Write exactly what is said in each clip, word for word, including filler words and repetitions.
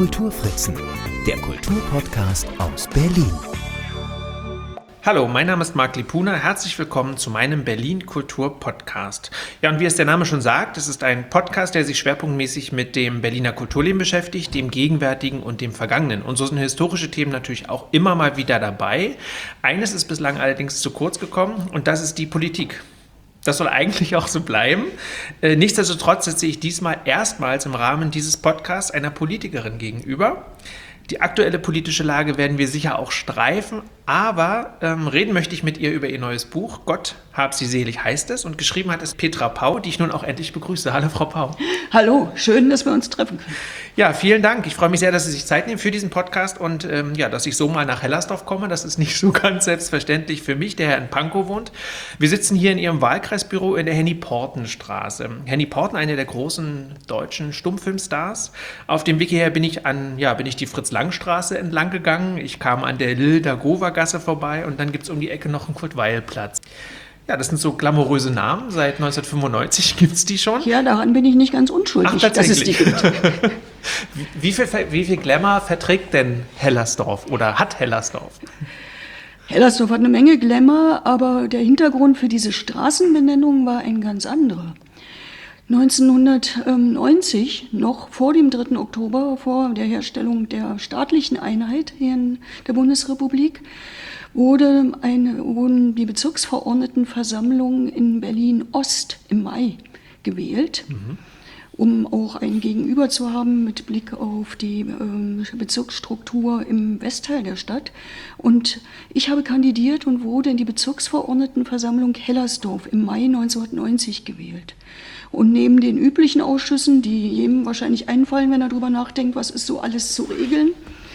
Kulturfritzen, der Kulturpodcast aus Berlin. Hallo, mein Name ist Marc Lipuna. Herzlich willkommen zu meinem Berlin Kultur Podcast. Ja, und wie es der Name schon sagt, es ist ein Podcast, der sich schwerpunktmäßig mit dem Berliner Kulturleben beschäftigt, dem Gegenwärtigen und dem Vergangenen. Und so sind historische Themen natürlich auch immer mal wieder dabei. Eines ist bislang allerdings zu kurz gekommen und das ist die Politik. Das soll eigentlich auch so bleiben. Äh, nichtsdestotrotz sitze ich diesmal erstmals im Rahmen dieses Podcasts einer Politikerin gegenüber. Die aktuelle politische Lage werden wir sicher auch streifen, aber ähm, reden möchte ich mit ihr über ihr neues Buch, Gott hab sie selig heißt es, und geschrieben hat es Petra Pau, die ich nun auch endlich begrüße. Hallo Frau Pau. Hallo, schön, dass wir uns treffen können. Ja, vielen Dank. Ich freue mich sehr, dass Sie sich Zeit nehmen für diesen Podcast und ähm, ja, dass ich so mal nach Hellersdorf komme. Das ist nicht so ganz selbstverständlich für mich, der Herr in Pankow wohnt. Wir sitzen hier in Ihrem Wahlkreisbüro in der Henny-Porten-Straße. Henny Porten, einer der großen deutschen Stummfilmstars. Auf dem Weg hierher bin ich an, ja, bin ich die Fritz-Lang-Straße entlang gegangen. Ich kam an der Lilda-Gova-Gasse vorbei und dann gibt es um die Ecke noch einen Kurt-Weil-Platz. Ja, das sind so glamouröse Namen. Seit neunzehnhundertfünfundneunzig gibt es die schon. Ja, daran bin ich nicht ganz unschuldig, Ach, dass es die gibt. wie, wie, viel, wie viel Glamour verträgt denn Hellersdorf oder hat Hellersdorf? Hellersdorf hat eine Menge Glamour, aber der Hintergrund für diese Straßenbenennung war ein ganz anderer. neunzehnhundertneunzig, noch vor dem dritten Oktober, vor der Herstellung der staatlichen Einheit hier in der Bundesrepublik, wurde eine, wurden die Bezirksverordnetenversammlung in Berlin-Ost im Mai gewählt, mhm. um auch ein Gegenüber zu haben mit Blick auf die äh, Bezirksstruktur im Westteil der Stadt. Und ich habe kandidiert und wurde in die Bezirksverordnetenversammlung Hellersdorf im Mai neunzehnhundertneunzig gewählt. Und neben den üblichen Ausschüssen, die jedem wahrscheinlich einfallen, wenn er darüber nachdenkt, was ist so alles zu regeln,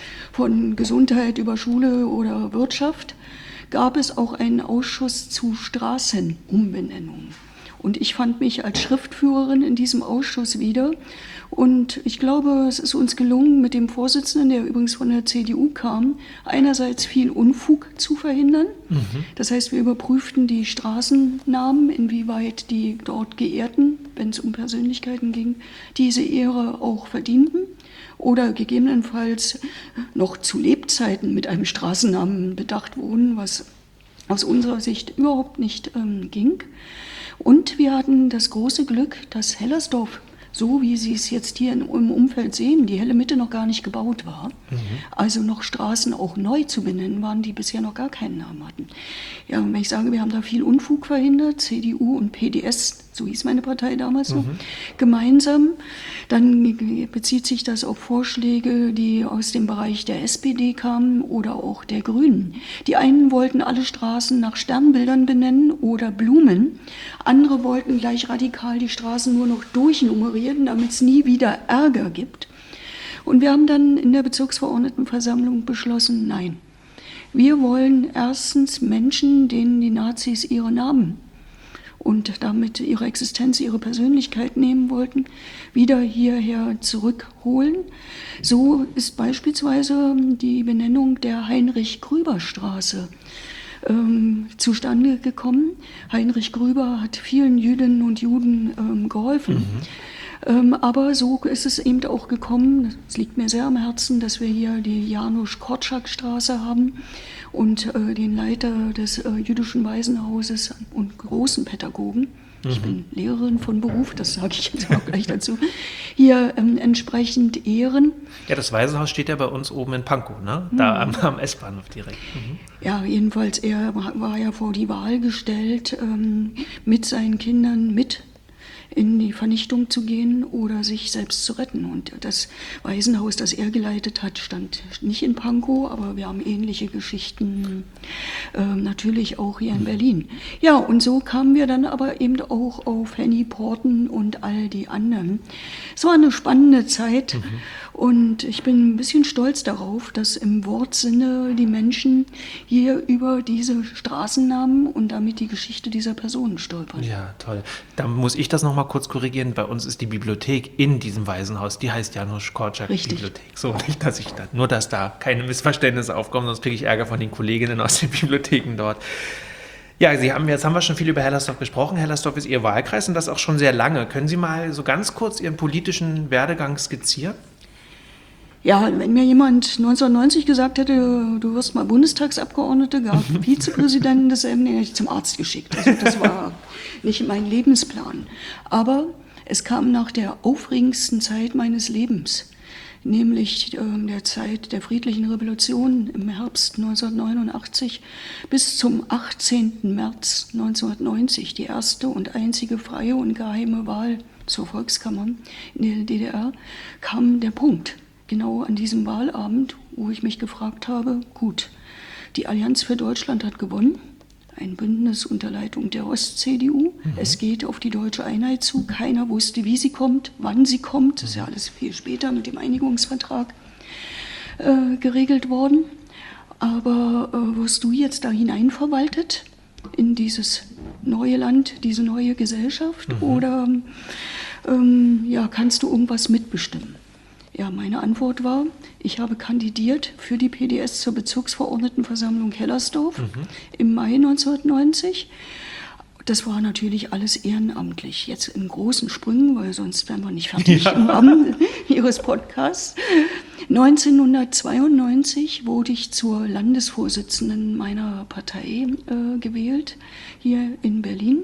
von Gesundheit über Schule oder Wirtschaft, gab es auch einen Ausschuss zu Straßenumbenennungen. Und ich fand mich als Schriftführerin in diesem Ausschuss wieder. Und ich glaube, es ist uns gelungen, mit dem Vorsitzenden, der übrigens von der C D U kam, einerseits viel Unfug zu verhindern. Mhm. Das heißt, wir überprüften die Straßennamen, inwieweit die dort Geehrten, wenn es um Persönlichkeiten ging, diese Ehre auch verdienten. Oder gegebenenfalls noch zu Lebzeiten mit einem Straßennamen bedacht wurden, was aus unserer Sicht überhaupt nicht ähm, ging. Und wir hatten das große Glück, dass Hellersdorf, so wie Sie es jetzt hier im Umfeld sehen, die helle Mitte noch gar nicht gebaut war. Mhm. Also noch Straßen auch neu zu benennen waren, die bisher noch gar keinen Namen hatten. Ja, und wenn ich sage, wir haben da viel Unfug verhindert, C D U und P D S, so hieß meine Partei damals so, mhm. gemeinsam, dann bezieht sich das auf Vorschläge, die aus dem Bereich der S P D kamen oder auch der Grünen. Die einen wollten alle Straßen nach Sternbildern benennen oder Blumen, andere wollten gleich radikal die Straßen nur noch durchnummerieren, damit es nie wieder Ärger gibt. Und wir haben dann in der Bezirksverordnetenversammlung beschlossen, nein, wir wollen erstens Menschen, denen die Nazis ihre Namen und damit ihre Existenz, ihre Persönlichkeit nehmen wollten, wieder hierher zurückholen. So ist beispielsweise die Benennung der Heinrich-Grüber-Straße ähm, zustande gekommen. Heinrich Grüber hat vielen Jüdinnen und Juden ähm, geholfen. Mhm. Ähm, aber so ist es eben auch gekommen, es liegt mir sehr am Herzen, dass wir hier die Janusz-Korczak-Straße haben und äh, den Leiter des äh, jüdischen Waisenhauses und großen Pädagogen, mhm. ich bin Lehrerin von Beruf, das sage ich jetzt auch gleich dazu, hier ähm, entsprechend ehren. Ja, das Waisenhaus steht ja bei uns oben in Pankow, ne? Da mhm. am, am S-Bahnhof direkt. Mhm. Ja, jedenfalls, er war ja vor die Wahl gestellt, ähm, mit seinen Kindern mit in die Vernichtung zu gehen oder sich selbst zu retten. Und das Waisenhaus, das er geleitet hat, stand nicht in Pankow, aber wir haben ähnliche Geschichten äh, natürlich auch hier in Berlin. Ja, und so kamen wir dann aber eben auch auf Henny Porten und all die anderen. Es war eine spannende Zeit. Mhm. Und ich bin ein bisschen stolz darauf, dass im Wortsinne die Menschen hier über diese Straßennamen und damit die Geschichte dieser Personen stolpern. Ja, toll. Da muss ich das nochmal kurz korrigieren. Bei uns ist die Bibliothek in diesem Waisenhaus, die heißt Janusz-Korczak-Bibliothek. So, nicht, dass ich da, nur dass da keine Missverständnisse aufkommen, sonst kriege ich Ärger von den Kolleginnen aus den Bibliotheken dort. Ja, Sie haben, jetzt haben wir schon viel über Hellersdorf gesprochen. Hellersdorf ist Ihr Wahlkreis und das auch schon sehr lange. Können Sie mal so ganz kurz Ihren politischen Werdegang skizzieren? Ja, wenn mir jemand neunzehnhundertneunzig gesagt hätte, du wirst mal Bundestagsabgeordnete, gar Vizepräsidentin desselben, den hätte ich zum Arzt geschickt. Also das war nicht mein Lebensplan. Aber es kam nach der aufregendsten Zeit meines Lebens, nämlich äh, der Zeit der friedlichen Revolution im Herbst neunzehnhundertneunundachtzig bis zum achtzehnten März neunzehnhundertneunzig, die erste und einzige freie und geheime Wahl zur Volkskammer in der D D R, kam der Punkt. Genau an diesem Wahlabend, wo ich mich gefragt habe, gut, die Allianz für Deutschland hat gewonnen, ein Bündnis unter Leitung der Ost-C D U. Mhm. Es geht auf die deutsche Einheit zu. Keiner wusste, wie sie kommt, wann sie kommt. Das ist ja alles viel später mit dem Einigungsvertrag äh, geregelt worden. Aber äh, wirst du jetzt da hineinverwaltet in dieses neue Land, diese neue Gesellschaft? Mhm. Oder ähm, ja, kannst du irgendwas mitbestimmen? Ja, meine Antwort war, ich habe kandidiert für die P D S zur Bezirksverordnetenversammlung Hellersdorf mhm. im Mai neunzehnhundertneunzig. Das war natürlich alles ehrenamtlich, jetzt in großen Sprüngen, weil sonst wären wir nicht fertig ja. im Rahmen Ihres Podcasts. neunzehnhundertzweiundneunzig wurde ich zur Landesvorsitzenden meiner Partei äh, gewählt, hier in Berlin.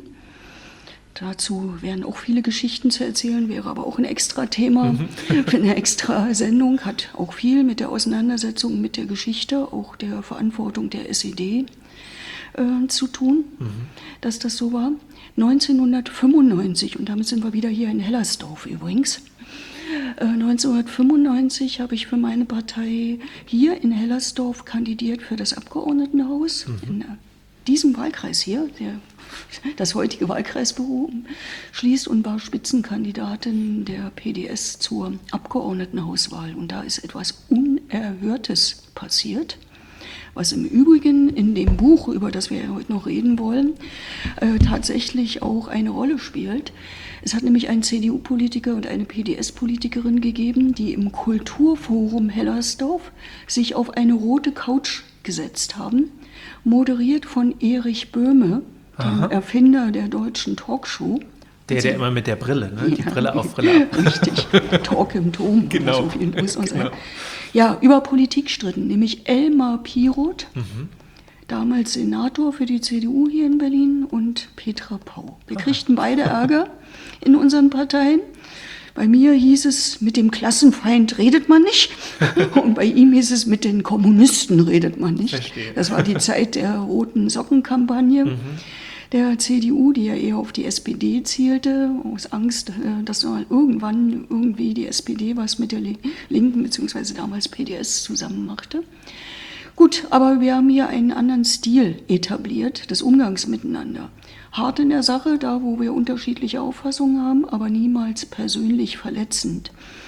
Dazu wären auch viele Geschichten zu erzählen, wäre aber auch ein extra Thema mhm. für eine extra Sendung, hat auch viel mit der Auseinandersetzung mit der Geschichte, auch der Verantwortung der S E D äh, zu tun, mhm. dass das so war. neunzehnhundertfünfundneunzig, und damit sind wir wieder hier in Hellersdorf übrigens, äh, neunzehnhundertfünfundneunzig habe ich für meine Partei hier in Hellersdorf kandidiert für das Abgeordnetenhaus, mhm. in diesem Wahlkreis hier, der das heutige Wahlkreisbüro schließt, und war Spitzenkandidatin der P D S zur Abgeordnetenhauswahl. Und da ist etwas Unerhörtes passiert, was im Übrigen in dem Buch, über das wir heute noch reden wollen, äh, tatsächlich auch eine Rolle spielt. Es hat nämlich einen C D U-Politiker und eine P D S-Politikerin gegeben, die im Kulturforum Hellersdorf sich auf eine rote Couch gesetzt haben, moderiert von Erich Böhme, dem Erfinder der deutschen Talkshow. Der, der immer mit der Brille, ne? Die ja, Brille auf, Brille ab. Richtig, Talk im Turm. Genau. So viel muss man sagen. Genau. Ja, über Politik stritten, nämlich Elmar Piroth, mhm. damals Senator für die C D U hier in Berlin, und Petra Pau. Wir kriegten beide Ärger in unseren Parteien. Bei mir hieß es, mit dem Klassenfeind redet man nicht. Und bei ihm hieß es, mit den Kommunisten redet man nicht. Verstehe. Das war die Zeit der roten Sockenkampagne mhm. der C D U, die ja eher auf die S P D zielte, aus Angst, dass mal irgendwann irgendwie die S P D was mit der Linken, beziehungsweise damals P D S, zusammen machte. Gut, aber wir haben hier einen anderen Stil etabliert, des Umgangs miteinander. Hart in der Sache, da wo wir unterschiedliche Auffassungen haben, aber niemals persönlich verletzend.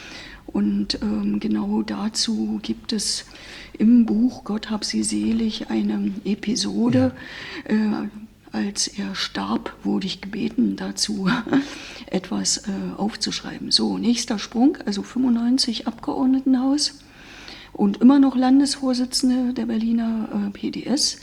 Und ähm, genau dazu gibt es im Buch Gott hab sie selig eine Episode. Ja. Äh, als er starb, wurde ich gebeten, dazu etwas äh, aufzuschreiben. So, nächster Sprung, also fünfundneunzig Abgeordnetenhaus und immer noch Landesvorsitzende der Berliner äh, P D S.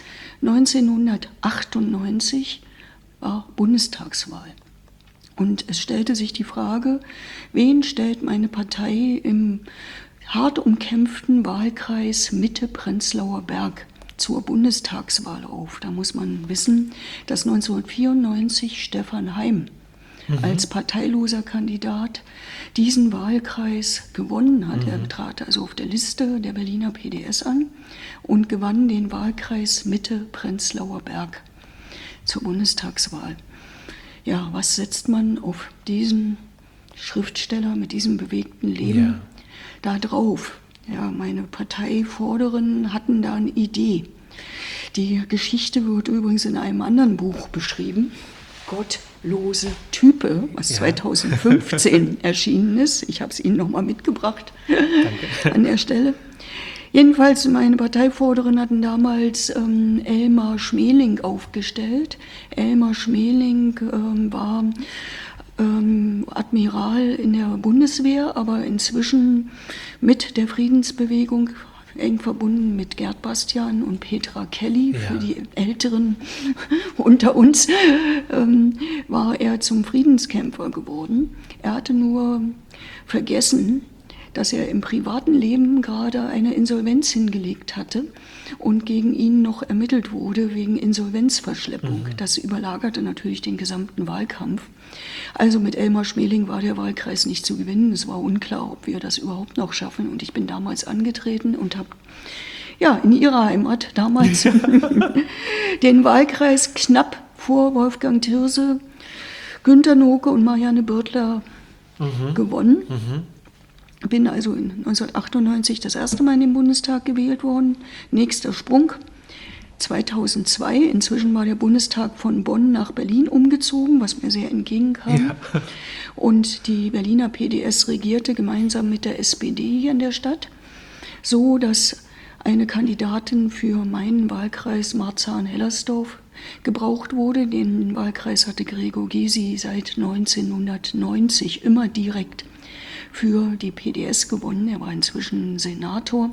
neunzehnhundertachtundneunzig war Bundestagswahl. Und es stellte sich die Frage, wen stellt meine Partei im hart umkämpften Wahlkreis Mitte-Prenzlauer Berg zur Bundestagswahl auf? Da muss man wissen, dass neunzehnhundertvierundneunzig Stefan Heym mhm. als parteiloser Kandidat diesen Wahlkreis gewonnen hat. Mhm. Er trat also auf der Liste der Berliner P D S an und gewann den Wahlkreis Mitte-Prenzlauer Berg zur Bundestagswahl. Ja, was setzt man auf diesen Schriftsteller mit diesem bewegten Leben ja. da drauf? Ja, meine Parteivorderinnen hatten da eine Idee. Die Geschichte wird übrigens in einem anderen Buch beschrieben, Gottlose Type, was ja. zweitausendfünfzehn erschienen ist. Ich habe es Ihnen nochmal mitgebracht Danke. An der Stelle. Jedenfalls, meine Parteivorderin hatten damals ähm, Elmar Schmeling aufgestellt. Elmar Schmeling ähm, war ähm, Admiral in der Bundeswehr, aber inzwischen mit der Friedensbewegung eng verbunden mit Gerd Bastian und Petra Kelly. Ja. Für die Älteren unter uns ähm, war er zum Friedenskämpfer geworden. Er hatte nur vergessen, dass er im privaten Leben gerade eine Insolvenz hingelegt hatte und gegen ihn noch ermittelt wurde wegen Insolvenzverschleppung. Mhm. Das überlagerte natürlich den gesamten Wahlkampf. Also mit Elmar Schmeling war der Wahlkreis nicht zu gewinnen. Es war unklar, ob wir das überhaupt noch schaffen. Und ich bin damals angetreten und habe ja in ihrer Heimat damals den Wahlkreis knapp vor Wolfgang Thierse, Günter Noke und Marianne Birtler mhm. gewonnen. Mhm. Bin also in neunzehnhundertachtundneunzig das erste Mal in den Bundestag gewählt worden. Nächster Sprung, zweitausendzwei. Inzwischen war der Bundestag von Bonn nach Berlin umgezogen, was mir sehr entgegenkam. Ja. Und die Berliner P D S regierte gemeinsam mit der S P D hier in der Stadt, so dass eine Kandidatin für meinen Wahlkreis Marzahn-Hellersdorf gebraucht wurde. Den Wahlkreis hatte Gregor Gysi seit neunzehnhundertneunzig immer direkt für die P D S gewonnen. Er war inzwischen Senator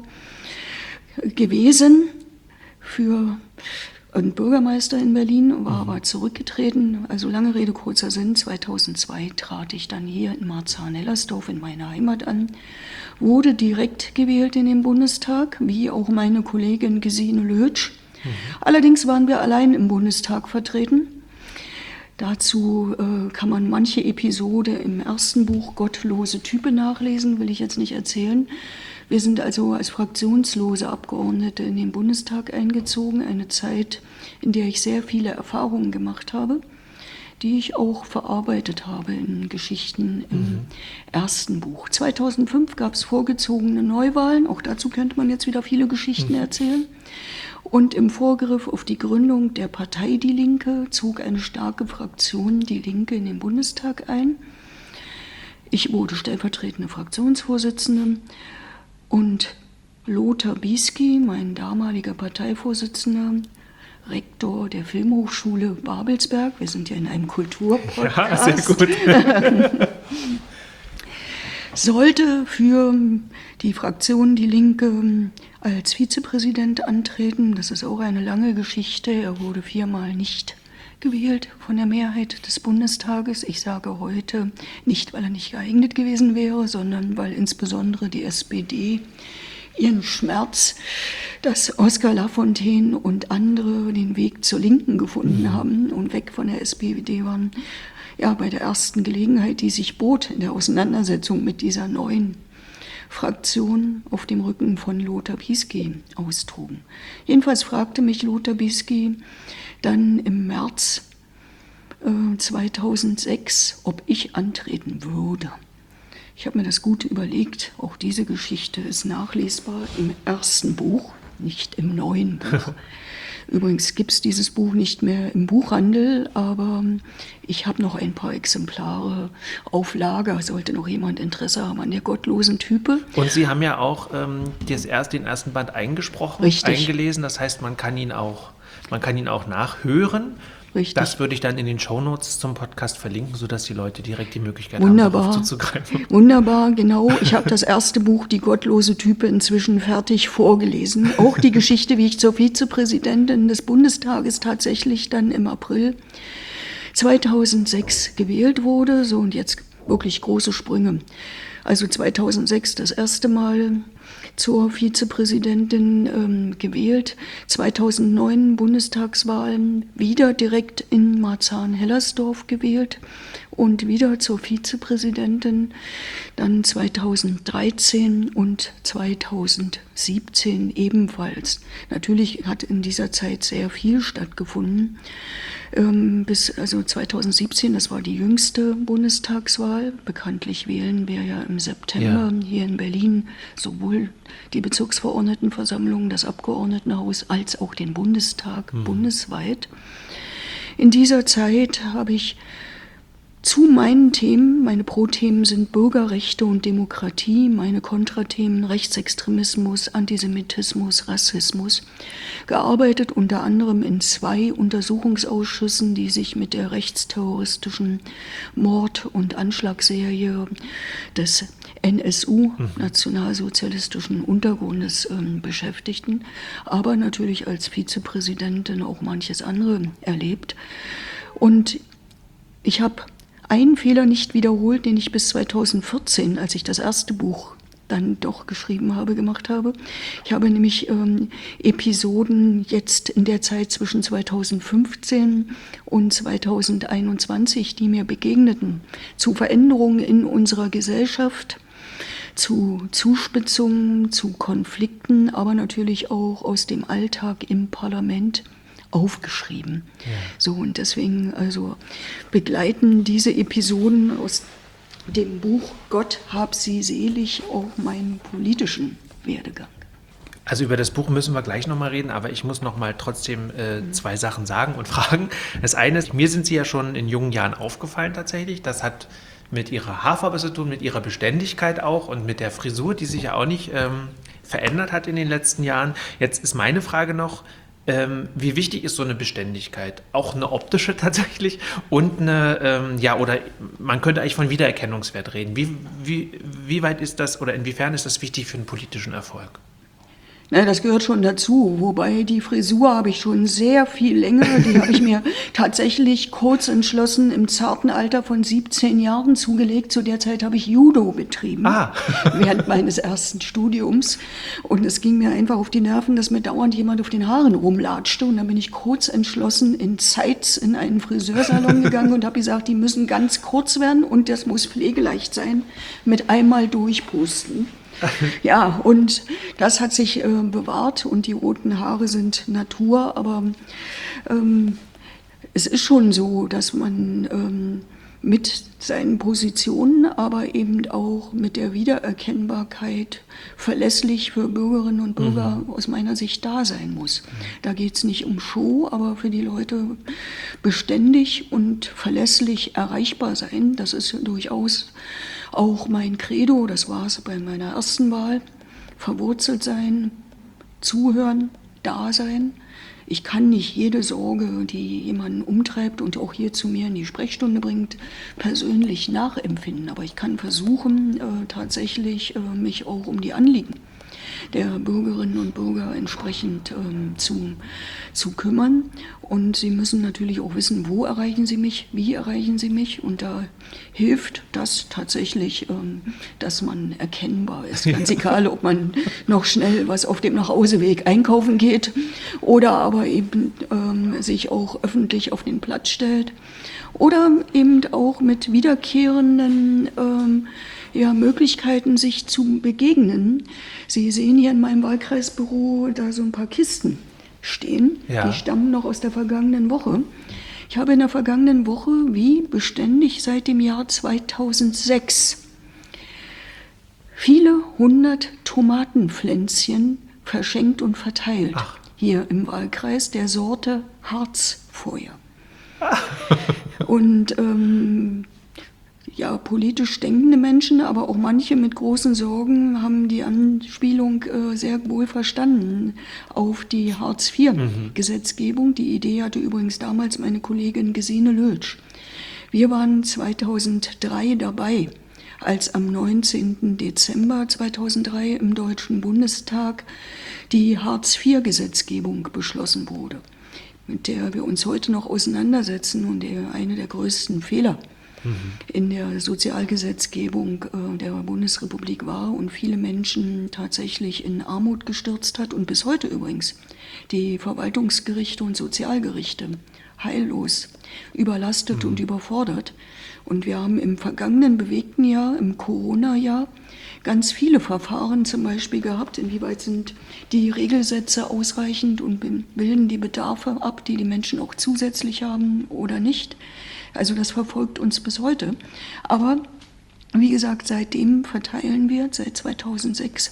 gewesen für einen Bürgermeister in Berlin, war aber zurückgetreten. Also lange Rede, kurzer Sinn, zweitausendzwei trat ich dann hier in Marzahn-Hellersdorf in meiner Heimat an, wurde direkt gewählt in den Bundestag, wie auch meine Kollegin Gesine Lötsch. Mhm. Allerdings waren wir allein im Bundestag vertreten. Dazu äh, kann man manche Episode im ersten Buch Gottlose Type nachlesen, will ich jetzt nicht erzählen. Wir sind also als fraktionslose Abgeordnete in den Bundestag eingezogen, eine Zeit, in der ich sehr viele Erfahrungen gemacht habe, die ich auch verarbeitet habe in Geschichten im mhm. ersten Buch. zweitausendfünf gab es vorgezogene Neuwahlen, auch dazu könnte man jetzt wieder viele Geschichten mhm. erzählen. Und im Vorgriff auf die Gründung der Partei Die Linke zog eine starke Fraktion Die Linke in den Bundestag ein. Ich wurde stellvertretende Fraktionsvorsitzende und Lothar Bisky, mein damaliger Parteivorsitzender, Rektor der Filmhochschule Babelsberg, wir sind ja in einem Kulturpodcast, ja, sehr gut. sollte für die Fraktion Die Linke als Vizepräsident antreten. Das ist auch eine lange Geschichte. Er wurde viermal nicht gewählt von der Mehrheit des Bundestages. Ich sage heute nicht, weil er nicht geeignet gewesen wäre, sondern weil insbesondere die S P D ihren Schmerz, dass Oskar Lafontaine und andere den Weg zur Linken gefunden mhm. haben und weg von der S P D waren, ja, bei der ersten Gelegenheit, die sich bot in der Auseinandersetzung mit dieser neuen Fraktion auf dem Rücken von Lothar Bisky austrugen. Jedenfalls fragte mich Lothar Bisky dann im März äh, zweitausendsechs, ob ich antreten würde. Ich habe mir das gut überlegt, auch diese Geschichte ist nachlesbar im ersten Buch, nicht im neuen Buch. Übrigens gibt es dieses Buch nicht mehr im Buchhandel, aber ich habe noch ein paar Exemplare auf Lager, sollte noch jemand Interesse haben an der gottlosen Type. Und Sie haben ja auch ähm, das erst, den ersten Band eingesprochen, Richtig. eingelesen, das heißt, man kann ihn auch, man kann ihn auch nachhören. Richtig. Das würde ich dann in den Shownotes zum Podcast verlinken, sodass die Leute direkt die Möglichkeit Wunderbar. haben, darauf zuzugreifen. Wunderbar, genau. Ich habe das erste Buch, Die gottlose Type, inzwischen fertig vorgelesen. Auch die Geschichte, wie ich zur Vizepräsidentin des Bundestages tatsächlich dann im April zweitausendsechs gewählt wurde. So, und jetzt wirklich große Sprünge. Also zweitausendsechs das erste Mal zur Vizepräsidentin ähm, gewählt, zweitausendneun Bundestagswahlen wieder direkt in Marzahn-Hellersdorf gewählt und wieder zur Vizepräsidentin, dann zweitausenddreizehn und zweitausendsiebzehn ebenfalls. Natürlich hat in dieser Zeit sehr viel stattgefunden. Ähm, bis also zweitausendsiebzehn, das war die jüngste Bundestagswahl. Bekanntlich wählen wir ja im September ja. hier in Berlin sowohl die Bezirksverordnetenversammlung, das Abgeordnetenhaus als auch den Bundestag mhm. bundesweit. In dieser Zeit habe ich zu meinen Themen, meine Pro-Themen sind Bürgerrechte und Demokratie, meine Kontrathemen Rechtsextremismus, Antisemitismus, Rassismus, gearbeitet unter anderem in zwei Untersuchungsausschüssen, die sich mit der rechtsterroristischen Mord- und Anschlagsserie des N S U, mhm. nationalsozialistischen Untergrundes, äh, beschäftigten, aber natürlich als Vizepräsidentin auch manches andere erlebt. Und ich habe einen Fehler nicht wiederholt, den ich bis zweitausendvierzehn, als ich das erste Buch dann doch geschrieben habe, gemacht habe. Ich habe nämlich ähm, Episoden jetzt in der Zeit zwischen zweitausendfünfzehn und zweitausendeinundzwanzig, die mir begegneten, zu Veränderungen in unserer Gesellschaft, zu Zuspitzungen, zu Konflikten, aber natürlich auch aus dem Alltag im Parlament aufgeschrieben. Ja. So, und deswegen also begleiten diese Episoden aus dem Buch Gott hab sie selig auch meinen politischen Werdegang. Also über das Buch müssen wir gleich nochmal reden, aber ich muss nochmal trotzdem äh, zwei Sachen sagen und fragen. Das eine ist, mir sind Sie ja schon in jungen Jahren aufgefallen tatsächlich. Das hat mit Ihrer Haarfarbe zu tun, mit Ihrer Beständigkeit auch und mit der Frisur, die sich ja auch nicht ähm, verändert hat in den letzten Jahren. Jetzt ist meine Frage noch, Ähm, wie wichtig ist so eine Beständigkeit? Auch eine optische tatsächlich und eine, ähm, ja, oder man könnte eigentlich von Wiedererkennungswert reden. Wie, wie, wie weit ist das oder inwiefern ist das wichtig für einen politischen Erfolg? Na, das gehört schon dazu, wobei die Frisur habe ich schon sehr viel länger, die habe ich mir tatsächlich kurz entschlossen im zarten Alter von siebzehn Jahren zugelegt. Zu der Zeit habe ich Judo betrieben, ah. während meines ersten Studiums, und es ging mir einfach auf die Nerven, dass mir dauernd jemand auf den Haaren rumlatschte, und dann bin ich kurz entschlossen in Zeitz in einen Friseursalon gegangen und habe gesagt, die müssen ganz kurz werden und das muss pflegeleicht sein, mit einmal durchpusten. Ja, und das hat sich äh, bewahrt und die roten Haare sind Natur, aber ähm, es ist schon so, dass man ähm, mit seinen Positionen, aber eben auch mit der Wiedererkennbarkeit verlässlich für Bürgerinnen und Bürger mhm. aus meiner Sicht da sein muss. Da geht es nicht um Show, aber für die Leute beständig und verlässlich erreichbar sein. Das ist durchaus auch mein Credo, das war es bei meiner ersten Wahl. Verwurzelt sein, zuhören, da sein. Ich kann nicht jede Sorge, die jemanden umtreibt und auch hier zu mir in die Sprechstunde bringt, persönlich nachempfinden. Aber ich kann versuchen, äh, tatsächlich äh, mich auch um die Anliegen der Bürgerinnen und Bürger entsprechend ähm, zu, zu kümmern. Und sie müssen natürlich auch wissen, wo erreichen sie mich, wie erreichen sie mich. Und da hilft das tatsächlich, ähm, dass man erkennbar ist. Ganz egal, ob man noch schnell was auf dem Nachhauseweg einkaufen geht oder aber eben ähm, sich auch öffentlich auf den Platz stellt. Oder eben auch mit wiederkehrenden ähm, ja, Möglichkeiten, sich zu begegnen. Sie sehen hier in meinem Wahlkreisbüro da so ein paar Kisten stehen. Ja. Die stammen noch aus der vergangenen Woche. Ich habe in der vergangenen Woche, wie beständig seit dem Jahr zweitausendsechs, viele hundert Tomatenpflänzchen verschenkt und verteilt. Ach. Hier im Wahlkreis der Sorte Harzfeuer. Und ähm, ja, politisch denkende Menschen, aber auch manche mit großen Sorgen haben die Anspielung äh, sehr wohl verstanden auf die Hartz vier Gesetzgebung. Mhm. Die Idee hatte übrigens damals meine Kollegin Gesine Lötsch. Wir waren zweitausenddrei dabei, als am neunzehnten Dezember zweitausenddrei im Deutschen Bundestag die Hartz vier Gesetzgebung beschlossen wurde, mit der wir uns heute noch auseinandersetzen und der eine der größten Fehler in der Sozialgesetzgebung äh, der Bundesrepublik war und viele Menschen tatsächlich in Armut gestürzt hat und bis heute übrigens die Verwaltungsgerichte und Sozialgerichte heillos überlastet mhm. und überfordert. Und wir haben im vergangenen bewegten Jahr, im Corona-Jahr, ganz viele Verfahren zum Beispiel gehabt, inwieweit sind die Regelsätze ausreichend und bilden die Bedarfe ab, die die Menschen auch zusätzlich haben oder nicht. Also das verfolgt uns bis heute. Aber wie gesagt, seitdem verteilen wir, seit zweitausendsechs,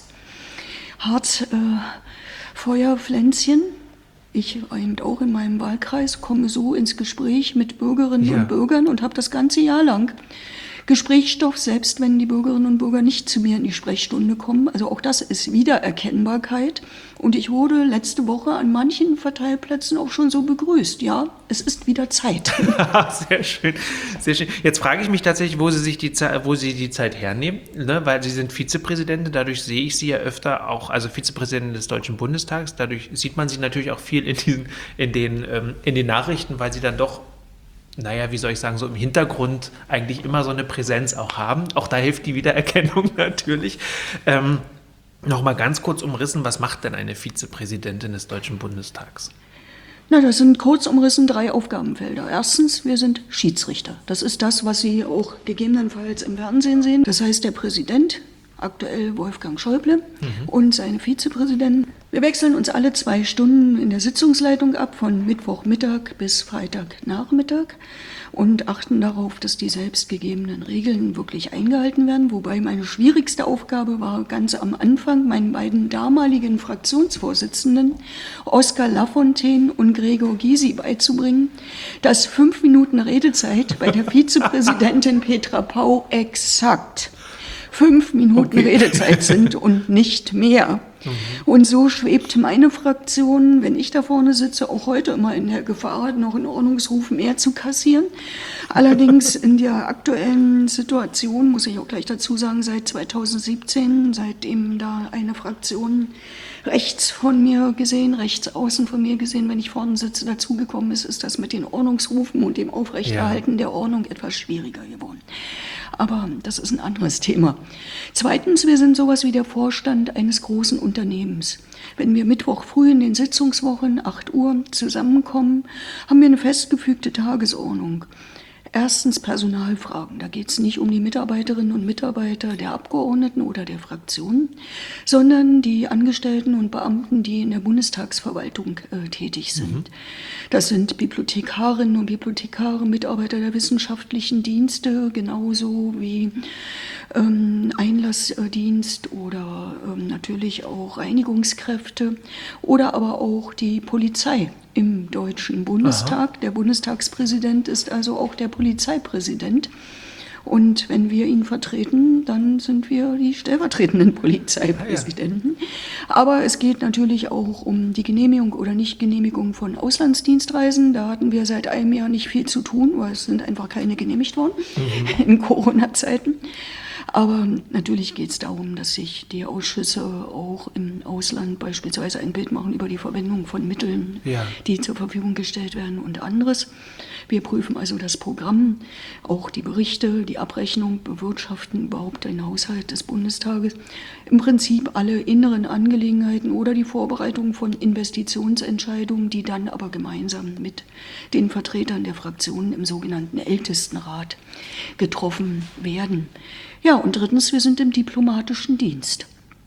Harzfeuerpflänzchen. Ich eben auch in meinem Wahlkreis komme so ins Gespräch mit Bürgerinnen ja. und Bürgern und habe das ganze Jahr lang Gesprächsstoff, selbst wenn die Bürgerinnen und Bürger nicht zu mir in die Sprechstunde kommen. Also auch das ist Wiedererkennbarkeit. Und ich wurde letzte Woche an manchen Verteilplätzen auch schon so begrüßt. Ja, es ist wieder Zeit. Sehr schön, sehr schön. Jetzt frage ich mich tatsächlich, wo Sie sich die Zeit, wo Sie die Zeit hernehmen, ne? Weil Sie sind Vizepräsidentin. Dadurch sehe ich Sie ja öfter auch, also Vizepräsidentin des Deutschen Bundestags. Dadurch sieht man Sie natürlich auch viel in diesen, in den, ähm, in den Nachrichten, weil Sie dann doch naja, wie soll ich sagen, so im Hintergrund eigentlich immer so eine Präsenz auch haben. Auch da hilft die Wiedererkennung natürlich. Ähm, Nochmal ganz kurz umrissen, was macht denn eine Vizepräsidentin des Deutschen Bundestags? Na, das sind kurz umrissen drei Aufgabenfelder. Erstens, wir sind Schiedsrichter. Das ist das, was Sie auch gegebenenfalls im Fernsehen sehen. Das heißt, der Präsident, aktuell Wolfgang Schäuble, mhm. und seine Vizepräsidenten. Wir wechseln uns alle zwei Stunden in der Sitzungsleitung ab, von Mittwochmittag bis Freitagnachmittag, und achten darauf, dass die selbstgegebenen Regeln wirklich eingehalten werden. Wobei meine schwierigste Aufgabe war ganz am Anfang, meinen beiden damaligen Fraktionsvorsitzenden, Oskar Lafontaine und Gregor Gysi, beizubringen, dass fünf Minuten Redezeit bei der Vizepräsidentin Petra Pau exakt fünf Minuten okay. Redezeit sind und nicht mehr. Mhm. Und so schwebt meine Fraktion, wenn ich da vorne sitze, auch heute immer in der Gefahr, noch einen Ordnungsruf mehr zu kassieren. Allerdings in der aktuellen Situation, muss ich auch gleich dazu sagen, seit zweitausendsiebzehn, seitdem da eine Fraktion rechts von mir gesehen, rechts außen von mir gesehen, wenn ich vorne sitze, dazugekommen ist, ist das mit den Ordnungsrufen und dem Aufrechterhalten ja. der Ordnung etwas schwieriger geworden. Aber das ist ein anderes Thema. Zweitens, wir sind sowas wie der Vorstand eines großen Unternehmens. Wenn wir Mittwoch früh in den Sitzungswochen, acht Uhr, zusammenkommen, haben wir eine festgefügte Tagesordnung. Erstens Personalfragen. Da geht es nicht um die Mitarbeiterinnen und Mitarbeiter der Abgeordneten oder der Fraktionen, sondern die Angestellten und Beamten, die in der Bundestagsverwaltung äh, tätig sind. Mhm. Das sind Bibliothekarinnen und Bibliothekare, Mitarbeiter der wissenschaftlichen Dienste, genauso wie ähm, Einlassdienst oder ähm, natürlich auch Reinigungskräfte oder aber auch die Polizei im Deutschen Bundestag. Aha. Der Bundestagspräsident ist also auch der Polizeipräsident. Und wenn wir ihn vertreten, dann sind wir die stellvertretenden Polizeipräsidenten. Ah, ja. Aber es geht natürlich auch um die Genehmigung oder Nichtgenehmigung von Auslandsdienstreisen. Da hatten wir seit einem Jahr nicht viel zu tun, weil es sind einfach keine genehmigt worden mhm. in Corona-Zeiten. Aber natürlich geht es darum, dass sich die Ausschüsse auch im Ausland beispielsweise ein Bild machen über die Verwendung von Mitteln, ja. die zur Verfügung gestellt werden und anderes. Wir prüfen also das Programm, auch die Berichte, die Abrechnung, bewirtschaften überhaupt den Haushalt des Bundestages. Im Prinzip alle inneren Angelegenheiten oder die Vorbereitung von Investitionsentscheidungen, die dann aber gemeinsam mit den Vertretern der Fraktionen im sogenannten Ältestenrat getroffen werden. Ja, und drittens, wir sind im diplomatischen Dienst.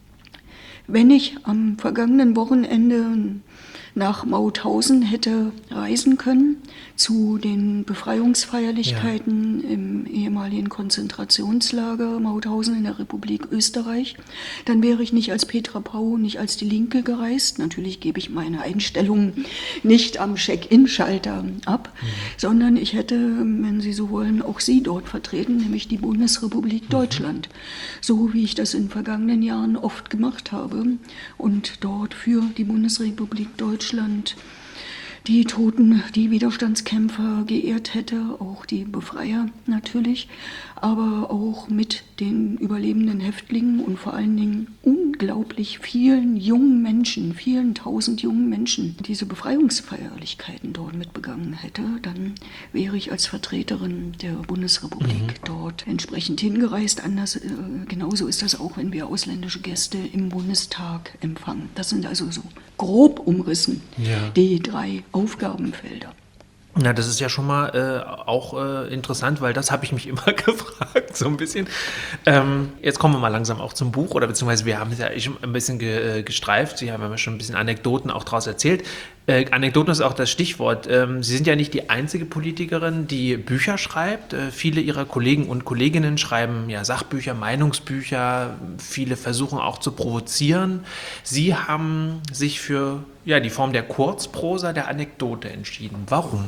Wenn ich am vergangenen Wochenende nach Mauthausen hätte reisen können, zu den Befreiungsfeierlichkeiten ja. im ehemaligen Konzentrationslager Mauthausen in der Republik Österreich, dann wäre ich nicht als Petra Pau, nicht als die Linke gereist. Natürlich gebe ich meine Einstellung nicht am Check-in-Schalter ab, mhm. sondern ich hätte, wenn Sie so wollen, auch Sie dort vertreten, nämlich die Bundesrepublik mhm. Deutschland. So wie ich das in vergangenen Jahren oft gemacht habe und dort für die Bundesrepublik Deutschland die Toten, die Widerstandskämpfer geehrt hätte, auch die Befreier natürlich, aber auch mit den überlebenden Häftlingen und vor allen Dingen unglaublich vielen jungen Menschen, vielen tausend jungen Menschen, diese Befreiungsfeierlichkeiten dort mitbegangen hätte, dann wäre ich als Vertreterin der Bundesrepublik mhm. dort entsprechend hingereist. Anders, äh, genauso ist das auch, wenn wir ausländische Gäste im Bundestag empfangen. Das sind also so grob umrissen ja. die drei Aufgabenfelder. Na, das ist ja schon mal äh, auch äh, interessant, weil das habe ich mich immer gefragt, so ein bisschen. Ähm, jetzt kommen wir mal langsam auch zum Buch, oder beziehungsweise wir haben es ja schon ein bisschen ge, äh, gestreift, Sie haben ja schon ein bisschen Anekdoten auch daraus erzählt. Äh, Anekdoten ist auch das Stichwort. Ähm, Sie sind ja nicht die einzige Politikerin, die Bücher schreibt. Äh, viele Ihrer Kollegen und Kolleginnen schreiben ja Sachbücher, Meinungsbücher. Viele versuchen auch zu provozieren. Sie haben sich für ja, die Form der Kurzprosa, der Anekdote entschieden. Warum?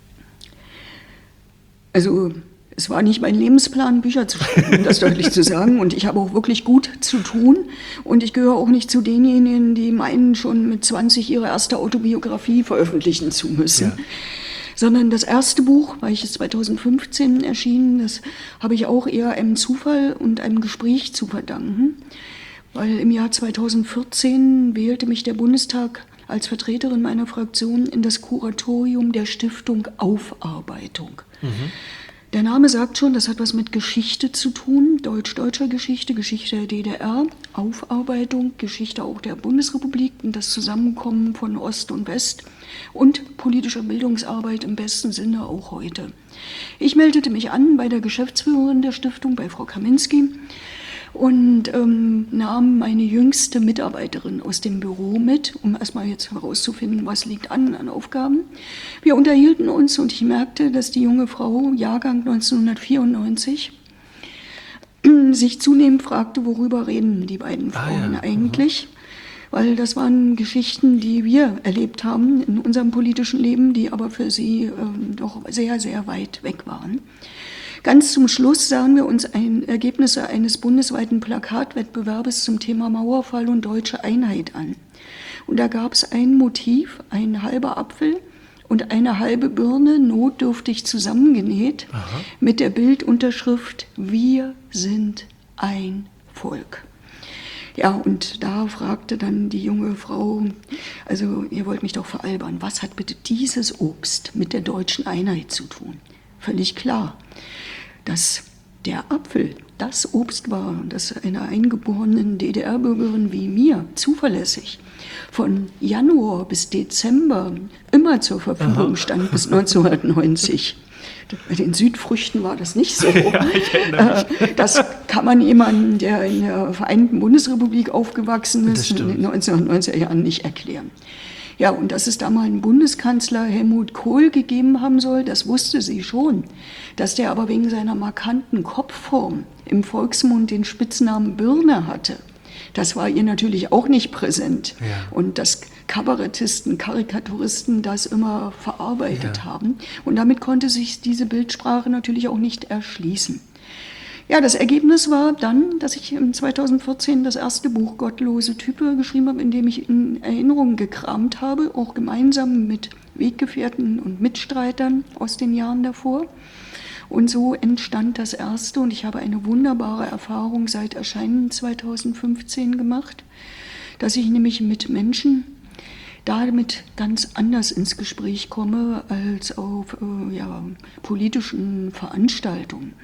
Also es war nicht mein Lebensplan, Bücher zu schreiben, um das deutlich zu sagen. Und ich habe auch wirklich gut zu tun. Und ich gehöre auch nicht zu denjenigen, die meinen, schon mit zwanzig ihre erste Autobiografie veröffentlichen zu müssen. Ja. Sondern das erste Buch, welches zweitausendfünfzehn erschien, das habe ich auch eher einem Zufall und einem Gespräch zu verdanken. Weil im Jahr zweitausendvierzehn wählte mich der Bundestag als Vertreterin meiner Fraktion in das Kuratorium der Stiftung Aufarbeitung. Mhm. Der Name sagt schon, das hat was mit Geschichte zu tun, deutsch-deutscher Geschichte, Geschichte der D D R, Aufarbeitung, Geschichte auch der Bundesrepublik und das Zusammenkommen von Ost und West und politischer Bildungsarbeit im besten Sinne auch heute. Ich meldete mich an bei der Geschäftsführerin der Stiftung, bei Frau Kaminski, und ähm, nahm meine jüngste Mitarbeiterin aus dem Büro mit, um erstmal jetzt herauszufinden, was liegt an an Aufgaben. Wir unterhielten uns und ich merkte, dass die junge Frau, Jahrgang neunzehnhundertvierundneunzig, sich zunehmend fragte, worüber reden die beiden Frauen ah, ja. eigentlich. Mhm. Weil das waren Geschichten, die wir erlebt haben in unserem politischen Leben, die aber für sie ähm, doch sehr, sehr weit weg waren. Ganz zum Schluss sahen wir uns ein, Ergebnisse eines bundesweiten Plakatwettbewerbes zum Thema Mauerfall und deutsche Einheit an. Und da gab es ein Motiv, ein halber Apfel und eine halbe Birne, notdürftig zusammengenäht, Aha. mit der Bildunterschrift „Wir sind ein Volk". Ja, und da fragte dann die junge Frau, also ihr wollt mich doch veralbern, was hat bitte dieses Obst mit der deutschen Einheit zu tun? Völlig klar, dass der Apfel das Obst war, das einer eingeborenen D D R-Bürgerin wie mir zuverlässig von Januar bis Dezember immer zur Verfügung stand bis neunzehnhundertneunzig. Bei den Südfrüchten war das nicht so. Ja, das kann man jemandem, der in der Vereinten Bundesrepublik aufgewachsen ist, in den neunzehnhundertneunziger Jahren nicht erklären. Ja, und dass es da mal einen Bundeskanzler Helmut Kohl gegeben haben soll, das wusste sie schon. Dass der aber wegen seiner markanten Kopfform im Volksmund den Spitznamen Birne hatte, das war ihr natürlich auch nicht präsent. Ja. Und dass Kabarettisten, Karikaturisten das immer verarbeitet ja. haben. Und damit konnte sich diese Bildsprache natürlich auch nicht erschließen. Ja, das Ergebnis war dann, dass ich im zweitausendvierzehn das erste Buch Gottlose Type geschrieben habe, in dem ich in Erinnerungen gekramt habe, auch gemeinsam mit Weggefährten und Mitstreitern aus den Jahren davor. Und so entstand das erste, und ich habe eine wunderbare Erfahrung seit Erscheinen zweitausendfünfzehn gemacht, dass ich nämlich mit Menschen damit ganz anders ins Gespräch komme als auf äh, ja, politischen Veranstaltungen.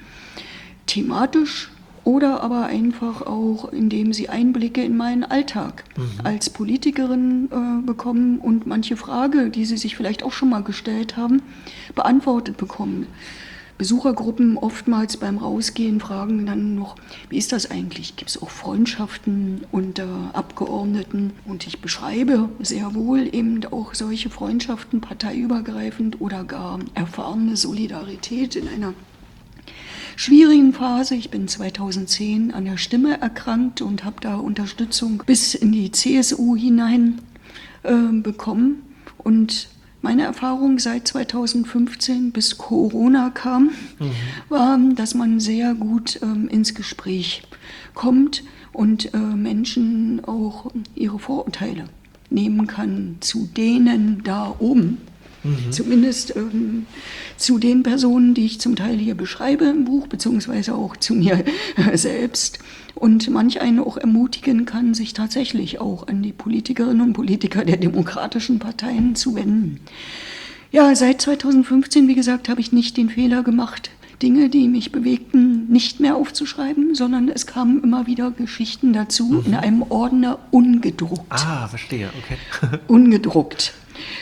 Thematisch oder aber einfach auch, indem sie Einblicke in meinen Alltag mhm. als Politikerin äh, bekommen und manche Frage, die sie sich vielleicht auch schon mal gestellt haben, beantwortet bekommen. Besuchergruppen oftmals beim Rausgehen fragen dann noch, wie ist das eigentlich? Gibt es auch Freundschaften unter Abgeordneten? Und ich beschreibe sehr wohl eben auch solche Freundschaften parteiübergreifend oder gar erfahrene Solidarität in einer schwierigen Phase. Ich bin zweitausendzehn an der Stimme erkrankt und habe da Unterstützung bis in die C S U hinein äh, bekommen. Und meine Erfahrung seit zweitausendfünfzehn, bis Corona kam, mhm. war, dass man sehr gut ähm, ins Gespräch kommt und äh, Menschen auch ihre Vorurteile nehmen kann zu denen da oben. Mhm. Zumindest ähm, zu den Personen, die ich zum Teil hier beschreibe im Buch, beziehungsweise auch zu mir äh, selbst. Und manch einen auch ermutigen kann, sich tatsächlich auch an die Politikerinnen und Politiker der demokratischen Parteien zu wenden. Ja, seit zweitausendfünfzehn, wie gesagt, habe ich nicht den Fehler gemacht, Dinge, die mich bewegten, nicht mehr aufzuschreiben, sondern es kamen immer wieder Geschichten dazu, mhm. in einem Ordner ungedruckt. Ah, verstehe, okay. Ungedruckt.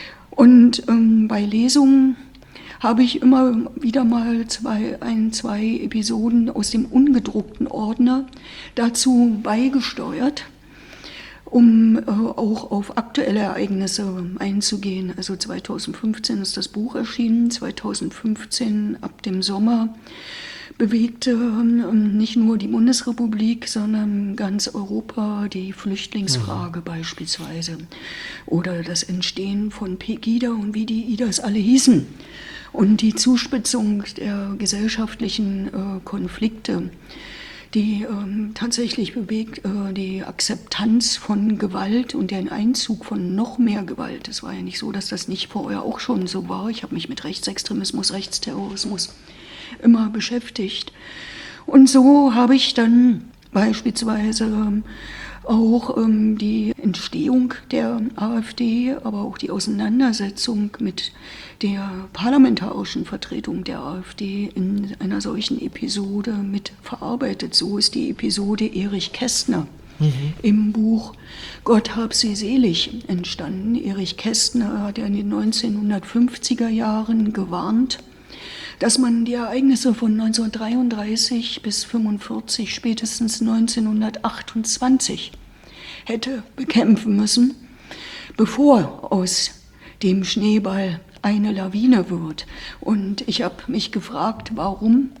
Und ähm, bei Lesungen habe ich immer wieder mal zwei, ein, zwei Episoden aus dem ungedruckten Ordner dazu beigesteuert, um äh, auch auf aktuelle Ereignisse einzugehen. Also zweitausendfünfzehn ist das Buch erschienen, zweitausendfünfzehn ab dem Sommer bewegte ähm, nicht nur die Bundesrepublik, sondern ganz Europa die Flüchtlingsfrage mhm. beispielsweise oder das Entstehen von Pegida und wie die Idas alle hießen und die Zuspitzung der gesellschaftlichen äh, Konflikte, die ähm, tatsächlich bewegt, äh, die Akzeptanz von Gewalt und den Einzug von noch mehr Gewalt. Es war ja nicht so, dass das nicht vorher auch schon so war. Ich habe mich mit Rechtsextremismus, Rechtsterrorismus immer beschäftigt. Und so habe ich dann beispielsweise auch ähm, die Entstehung der AfD, aber auch die Auseinandersetzung mit der parlamentarischen Vertretung der AfD in einer solchen Episode mit verarbeitet. So ist die Episode Erich Kästner mhm. im Buch Gott hab sie selig entstanden. Erich Kästner hat ja in den neunzehnhundertfünfziger Jahren gewarnt, dass man die Ereignisse von neunzehnhundertdreiunddreißig bis fünfundvierzig, spätestens neunzehnhundertachtundzwanzig hätte bekämpfen müssen, bevor aus dem Schneeball eine Lawine wird. Und ich habe mich gefragt, warum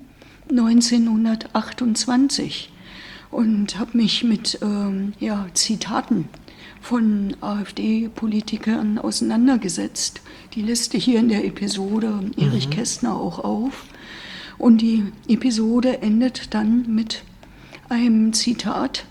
neunzehnhundertachtundzwanzig? Und habe mich mit ähm, ja, Zitaten von AfD-Politikern auseinandergesetzt. Die Liste hier in der Episode Erich mhm. Kästner auch auf. Und die Episode endet dann mit einem Zitat,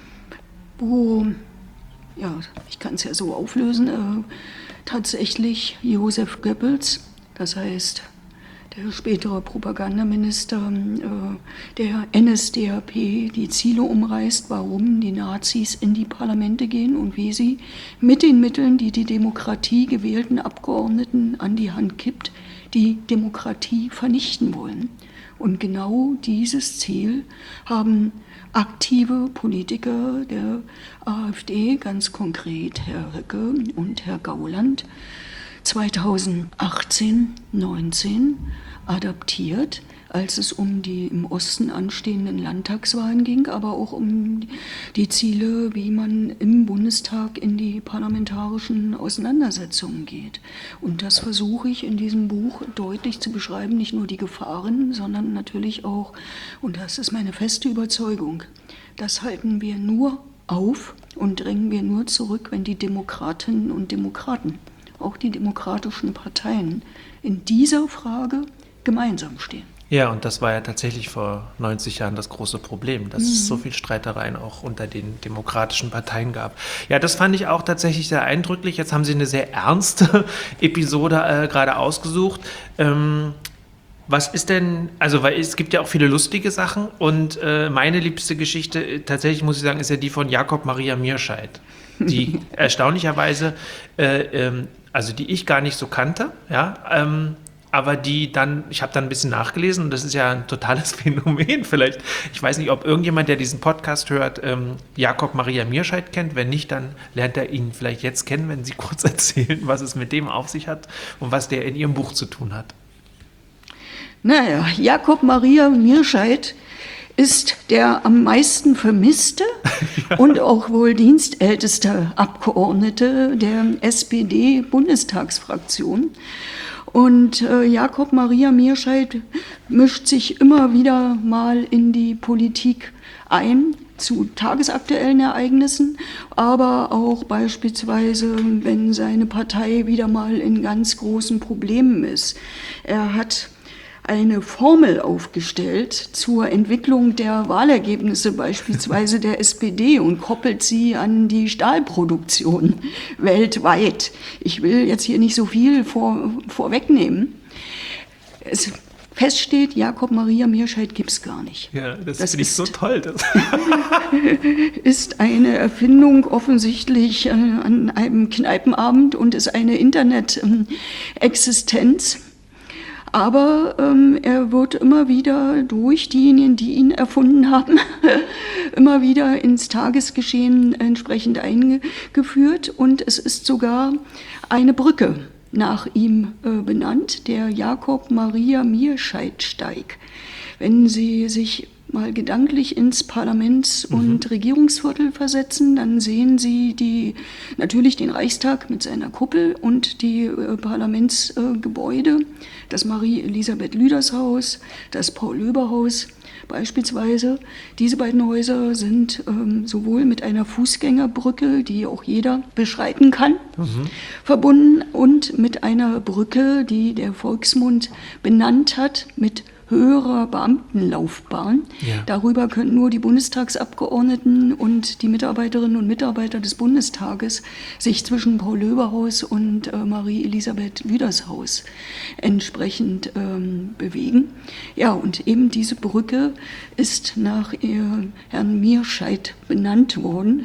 wo, ja, ich kann es ja so auflösen, äh, tatsächlich Joseph Goebbels, das heißt der spätere Propagandaminister äh, der N S D A P, die Ziele umreißt, warum die Nazis in die Parlamente gehen und wie sie mit den Mitteln, die die Demokratie gewählten Abgeordneten an die Hand kippt, die Demokratie vernichten wollen. Und genau dieses Ziel haben aktive Politiker der AfD, ganz konkret Herr Höcke und Herr Gauland, zweitausendachtzehn neunzehn adaptiert, als es um die im Osten anstehenden Landtagswahlen ging, aber auch um die Ziele, wie man im Bundestag in die parlamentarischen Auseinandersetzungen geht. Und das versuche ich in diesem Buch deutlich zu beschreiben, nicht nur die Gefahren, sondern natürlich auch, und das ist meine feste Überzeugung, das halten wir nur auf und drängen wir nur zurück, wenn die Demokratinnen und Demokraten, auch die demokratischen Parteien, in dieser Frage gemeinsam stehen. Ja, und das war ja tatsächlich vor neunzig Jahren das große Problem, dass mhm. es so viel Streitereien auch unter den demokratischen Parteien gab. Ja, das fand ich auch tatsächlich sehr eindrücklich. Jetzt haben Sie eine sehr ernste Episode äh, gerade ausgesucht. Ähm, was ist denn, also weil es gibt ja auch viele lustige Sachen und äh, meine liebste Geschichte, äh, tatsächlich muss ich sagen, ist ja die von Jakob Maria Mierscheid, die erstaunlicherweise, äh, ähm, also die ich gar nicht so kannte, ja, ähm, aber die dann, ich habe dann ein bisschen nachgelesen und das ist ja ein totales Phänomen vielleicht. Ich weiß nicht, ob irgendjemand, der diesen Podcast hört, ähm, Jakob Maria Mierscheid kennt. Wenn nicht, dann lernt er ihn vielleicht jetzt kennen, wenn Sie kurz erzählen, was es mit dem auf sich hat und was der in Ihrem Buch zu tun hat. Naja, Jakob Maria Mierscheid ist der am meisten vermisste ja. und auch wohl dienstälteste Abgeordnete der S P D-Bundestagsfraktion. Und äh, Jakob Maria Mierscheid mischt sich immer wieder mal in die Politik ein, zu tagesaktuellen Ereignissen, aber auch beispielsweise, wenn seine Partei wieder mal in ganz großen Problemen ist. Er hat eine Formel aufgestellt zur Entwicklung der Wahlergebnisse beispielsweise der S P D und koppelt sie an die Stahlproduktion weltweit. Ich will jetzt hier nicht so viel vor, vorwegnehmen. Es feststeht, Jakob Maria Mierscheid gibt es gar nicht. Ja, das, das finde ich so toll. Das ist eine Erfindung offensichtlich äh, an einem Kneipenabend und ist eine Internet-Existenz. Aber ähm, er wird immer wieder durch diejenigen, die ihn erfunden haben, immer wieder ins Tagesgeschehen entsprechend eingeführt. Und es ist sogar eine Brücke nach ihm äh, benannt, der Jakob Maria Mierscheid-Steig. Wenn Sie sich mal gedanklich ins Parlaments- und mhm. Regierungsviertel versetzen, dann sehen Sie die, natürlich den Reichstag mit seiner Kuppel und die äh, Parlamentsgebäude, äh, das Marie-Elisabeth-Lüders-Haus, das Paul-Löber-Haus beispielsweise. Diese beiden Häuser sind ähm, sowohl mit einer Fußgängerbrücke, die auch jeder beschreiten kann, mhm. verbunden und mit einer Brücke, die der Volksmund benannt hat, mit höherer Beamtenlaufbahn. Ja. Darüber können nur die Bundestagsabgeordneten und die Mitarbeiterinnen und Mitarbeiter des Bundestages sich zwischen Paul-Löbe-Haus und äh, Marie-Elisabeth Lüdershaus entsprechend ähm, bewegen. Ja, und eben diese Brücke ist nach ihr, Herrn Mierscheid benannt worden.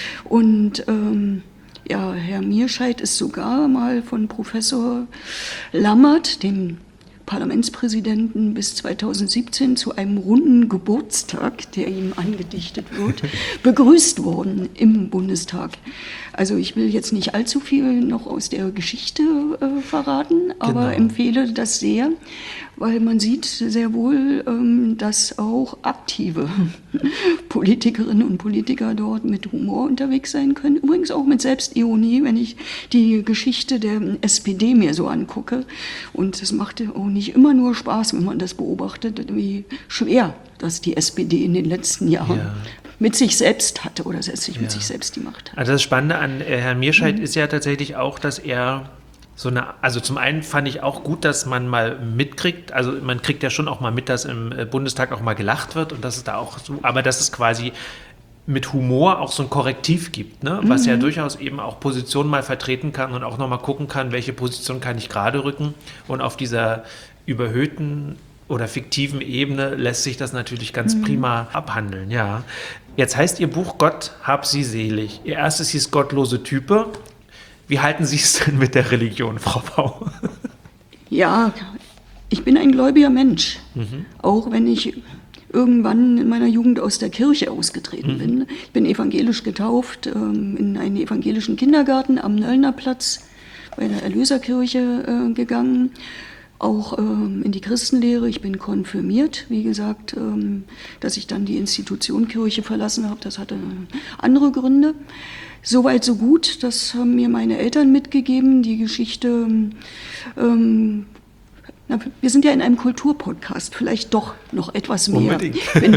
Und ähm, ja, Herr Mierscheid ist sogar mal von Professor Lammert, dem Parlamentspräsidenten, bis zweitausendsiebzehn zu einem runden Geburtstag, der ihm angedichtet wird, begrüßt worden im Bundestag. Also ich will jetzt nicht allzu viel noch aus der Geschichte äh, verraten, aber Genau. empfehle das sehr, weil man sieht sehr wohl, ähm, dass auch aktive Politikerinnen und Politiker dort mit Humor unterwegs sein können. Übrigens auch mit Selbstironie, wenn ich die Geschichte der S P D mir so angucke. Und es machte auch nicht immer nur Spaß, wenn man das beobachtet, wie schwer das die S P D in den letzten Jahren Ja. mit sich selbst hatte oder sich Ja. mit sich selbst die Macht hatte. Also das Spannende an äh, Herrn Mierscheid mhm. ist ja tatsächlich auch, dass er so eine, also zum einen fand ich auch gut, dass man mal mitkriegt, also man kriegt ja schon auch mal mit, dass im Bundestag auch mal gelacht wird und dass es da auch so, aber dass es quasi mit Humor auch so ein Korrektiv gibt, ne? Was mhm. ja durchaus eben auch Positionen mal vertreten kann und auch nochmal gucken kann, welche Position kann ich gerade rücken, und auf dieser überhöhten oder fiktiven Ebene lässt sich das natürlich ganz mhm. prima abhandeln, ja. Jetzt heißt Ihr Buch Gott hab sie selig. Ihr erstes hieß Gottlose Type. Wie halten Sie es denn mit der Religion, Frau Bau? Ja, ich bin ein gläubiger Mensch, mhm. auch wenn ich irgendwann in meiner Jugend aus der Kirche ausgetreten mhm. bin. Ich bin evangelisch getauft, ähm, in einen evangelischen Kindergarten am Nöllner Platz bei der Erlöserkirche äh, gegangen, auch ähm, in die Christenlehre. Ich bin konfirmiert, wie gesagt, ähm, dass ich dann die Institution Kirche verlassen habe, das hatte andere Gründe. Soweit so gut, das haben mir meine Eltern mitgegeben, die Geschichte. Ähm, na, wir sind ja in einem Kulturpodcast, vielleicht doch noch etwas mehr. Unbedingt. Bin,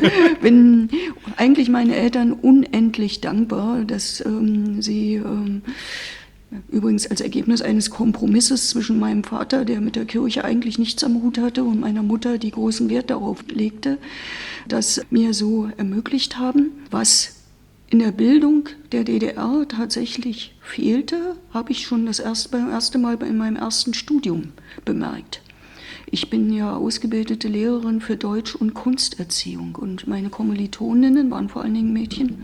bin eigentlich meine Eltern unendlich dankbar, dass ähm, sie ähm, übrigens als Ergebnis eines Kompromisses zwischen meinem Vater, der mit der Kirche eigentlich nichts am Hut hatte, und meiner Mutter, die großen Wert darauf legte, das mir so ermöglicht haben, was in der Bildung der D D R tatsächlich fehlte, habe ich schon das erste, erste Mal in meinem ersten Studium bemerkt. Ich bin ja ausgebildete Lehrerin für Deutsch- und Kunsterziehung und meine Kommilitoninnen, waren vor allen Dingen Mädchen,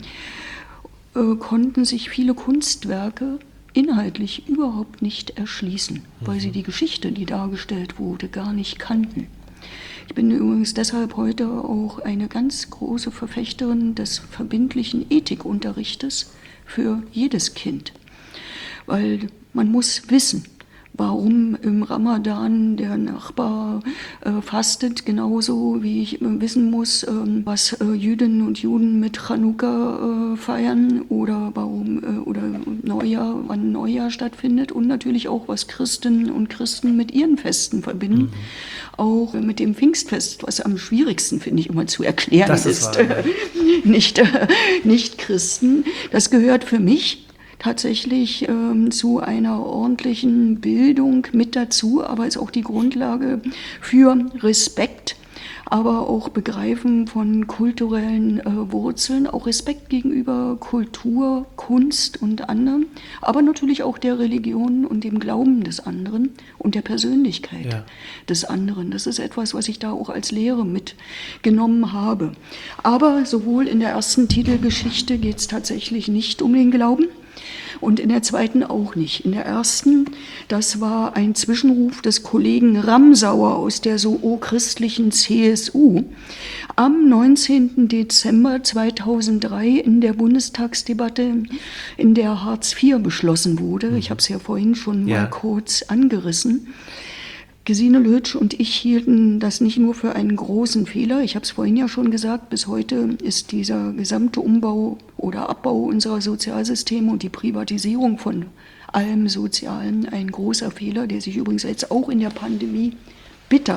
äh, konnten sich viele Kunstwerke inhaltlich überhaupt nicht erschließen, weil sie die Geschichte, die dargestellt wurde, gar nicht kannten. Ich bin übrigens deshalb heute auch eine ganz große Verfechterin des verbindlichen Ethikunterrichtes für jedes Kind, weil man muss wissen, warum im Ramadan der Nachbar äh, fastet, genauso wie ich äh, wissen muss, äh, was äh, Jüdinnen und Juden mit Chanukka äh, feiern oder warum äh, oder Neujahr, wann Neujahr stattfindet, und natürlich auch, was Christinnen und Christen mit ihren Festen verbinden. Mhm. Auch äh, mit dem Pfingstfest, was am schwierigsten, finde ich, immer zu erklären das ist, ist äh, nicht, äh, nicht Christen. Das gehört für mich tatsächlich ähm, zu einer ordentlichen Bildung mit dazu, aber ist auch die Grundlage für Respekt, aber auch Begreifen von kulturellen äh, Wurzeln, auch Respekt gegenüber Kultur, Kunst und anderem, aber natürlich auch der Religion und dem Glauben des anderen und der Persönlichkeit ja. des anderen. Das ist etwas, was ich da auch als Lehre mitgenommen habe. Aber sowohl in der ersten Titelgeschichte geht es tatsächlich nicht um den Glauben, und in der zweiten auch nicht. In der ersten, das war ein Zwischenruf des Kollegen Ramsauer aus der so christlichen C S U am neunzehnten Dezember zweitausenddrei in der Bundestagsdebatte, in der Hartz vier beschlossen wurde. Ich habe es ja vorhin schon mal ja. kurz angerissen. Gesine Lötsch und ich hielten das nicht nur für einen großen Fehler. Ich habe es vorhin ja schon gesagt, bis heute ist dieser gesamte Umbau oder Abbau unserer Sozialsysteme und die Privatisierung von allem Sozialen ein großer Fehler, der sich übrigens jetzt auch in der Pandemie bitter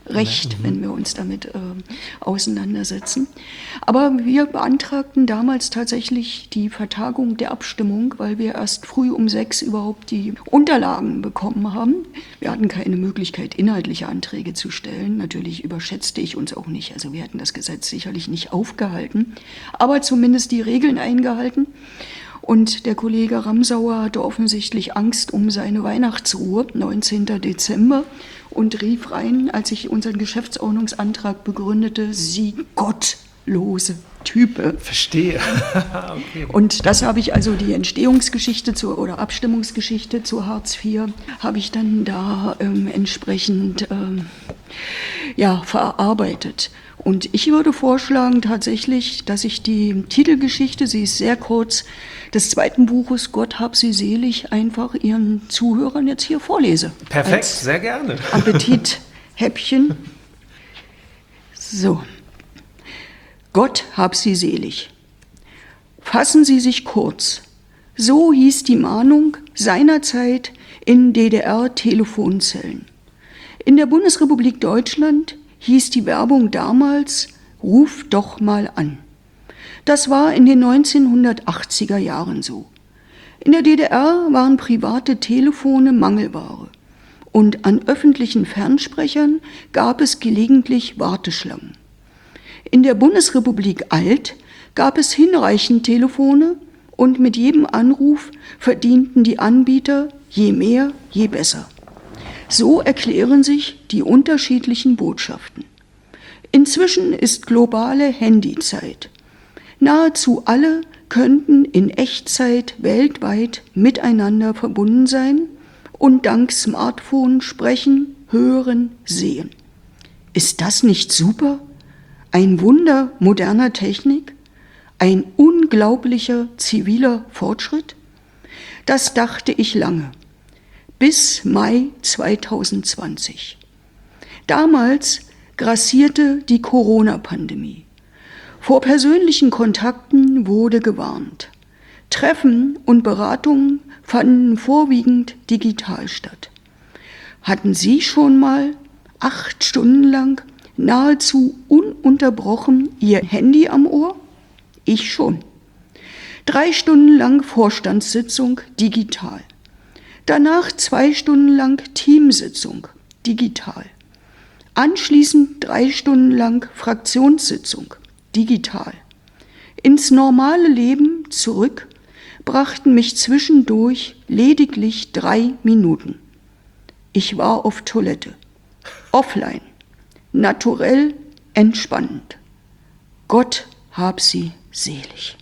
recht, wenn wir uns damit äh, auseinandersetzen. Aber wir beantragten damals tatsächlich die Vertagung der Abstimmung, weil wir erst früh um sechs überhaupt die Unterlagen bekommen haben. Wir hatten keine Möglichkeit, inhaltliche Anträge zu stellen. Natürlich überschätzte ich uns auch nicht. Also wir hätten das Gesetz sicherlich nicht aufgehalten, aber zumindest die Regeln eingehalten. Und der Kollege Ramsauer hatte offensichtlich Angst um seine Weihnachtsruhe, neunzehnten Dezember, und rief rein, als ich unseren Geschäftsordnungsantrag begründete, Sie gottlose Type. Verstehe. Okay. Und das habe ich also, die Entstehungsgeschichte zu, oder Abstimmungsgeschichte zu Hartz vier, habe ich dann da ähm, entsprechend ähm, ja, verarbeitet. Und ich würde vorschlagen tatsächlich, dass ich die Titelgeschichte, sie ist sehr kurz, des zweiten Buches, Gott hab sie selig, einfach Ihren Zuhörern jetzt hier vorlese. Perfekt, sehr gerne. Appetithäppchen. So. Gott hab sie selig. Fassen Sie sich kurz. So hieß die Mahnung seinerzeit in D D R-Telefonzellen. In der Bundesrepublik Deutschland hieß die Werbung damals, ruf doch mal an. Das war in den neunzehnhundertachtziger Jahren so. In der D D R waren private Telefone Mangelware und an öffentlichen Fernsprechern gab es gelegentlich Warteschlangen. In der Bundesrepublik Alt gab es hinreichend Telefone und mit jedem Anruf verdienten die Anbieter je mehr, je besser. So erklären sich die unterschiedlichen Botschaften. Inzwischen ist globale Handyzeit. Nahezu alle könnten in Echtzeit weltweit miteinander verbunden sein und dank Smartphone sprechen, hören, sehen. Ist das nicht super? Ein Wunder moderner Technik? Ein unglaublicher ziviler Fortschritt? Das dachte ich lange. Bis Mai zweitausendzwanzig. Damals grassierte die Corona-Pandemie. Vor persönlichen Kontakten wurde gewarnt. Treffen und Beratungen fanden vorwiegend digital statt. Hatten Sie schon mal acht Stunden lang nahezu ununterbrochen Ihr Handy am Ohr? Ich schon. Drei Stunden lang Vorstandssitzung digital. Danach zwei Stunden lang Teamsitzung digital. Anschließend drei Stunden lang Fraktionssitzung digital. Ins normale Leben zurück brachten mich zwischendurch lediglich drei Minuten. Ich war auf Toilette, offline, naturell, entspannend. Gott hab sie selig.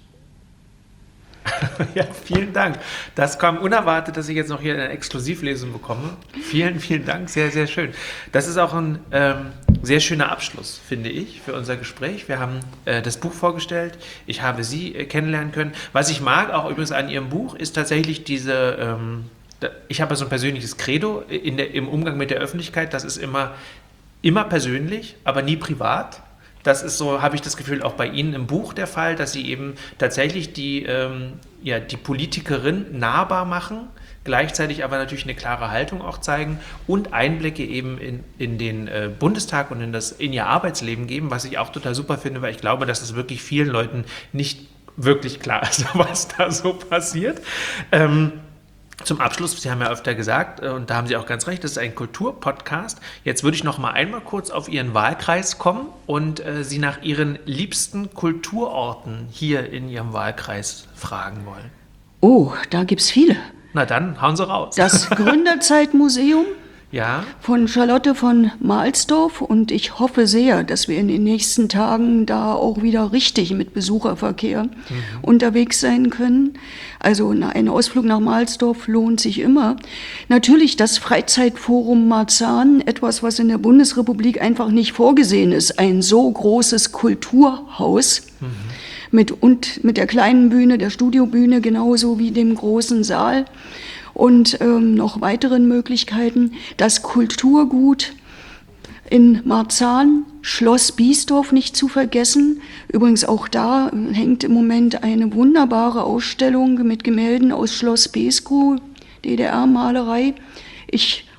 Ja, vielen Dank. Das kam unerwartet, dass ich jetzt noch hier eine Exklusivlesung bekomme. Vielen, vielen Dank. Sehr, sehr schön. Das ist auch ein ähm, sehr schöner Abschluss, finde ich, für unser Gespräch. Wir haben äh, das Buch vorgestellt. Ich habe Sie äh, kennenlernen können. Was ich mag, auch übrigens an Ihrem Buch, ist tatsächlich diese, ähm, da, ich habe so ein persönliches Credo in der, im Umgang mit der Öffentlichkeit. Das ist immer, immer persönlich, aber nie privat. Das ist so, habe ich das Gefühl, auch bei Ihnen im Buch der Fall, dass Sie eben tatsächlich die, ähm, ja, die Politikerin nahbar machen, gleichzeitig aber natürlich eine klare Haltung auch zeigen und Einblicke eben in, in den äh, Bundestag und in, das, in Ihr Arbeitsleben geben, was ich auch total super finde, weil ich glaube, dass es wirklich vielen Leuten nicht wirklich klar ist, was da so passiert. Ähm, Zum Abschluss, Sie haben ja öfter gesagt, und da haben Sie auch ganz recht, das ist ein Kulturpodcast. Jetzt würde ich noch mal einmal kurz auf Ihren Wahlkreis kommen und äh, Sie nach Ihren liebsten Kulturorten hier in Ihrem Wahlkreis fragen wollen. Oh, da gibt's viele. Na dann, hauen Sie raus. Das Gründerzeitmuseum ja. von Charlotte von Mahlsdorf, und ich hoffe sehr, dass wir in den nächsten Tagen da auch wieder richtig mit Besucherverkehr mhm. unterwegs sein können. Also ein Ausflug nach Mahlsdorf lohnt sich immer. Natürlich das Freizeitforum Marzahn, etwas, was in der Bundesrepublik einfach nicht vorgesehen ist. Ein so großes Kulturhaus mhm. mit, und mit der kleinen Bühne, der Studiobühne, genauso wie dem großen Saal. Und ähm, noch weiteren Möglichkeiten. Das Kulturgut in Marzahn, Schloss Biesdorf nicht zu vergessen. Übrigens auch da hängt im Moment eine wunderbare Ausstellung mit Gemälden aus Schloss Beeskow, D D R-Malerei. Ich